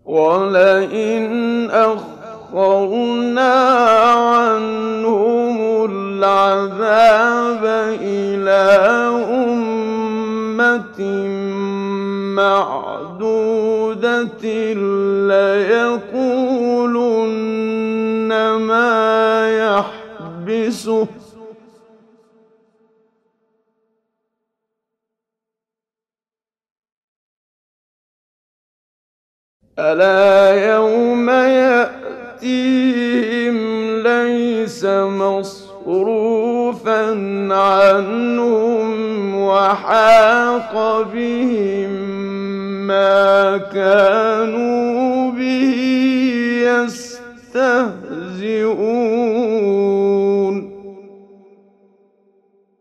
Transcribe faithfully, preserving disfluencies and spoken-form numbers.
وَلَئِنْ أَخَّرْنَا عَنْهُمُ الْعَذَابَ إِلَىٰ أُمَّةٍ مَّعْدُودَةٍ لَّيَقُولُنَّ مَا يَحْبِسُهُ ۗ أَلَا يَوْمَ يَأْتِيهِمْ لَيْسَ مَصْرُوفًا عَنْهُمْ وَحَاقَ بِهِم مَّا كَانُوا بِهِ يَسْتَهْزِئُونَ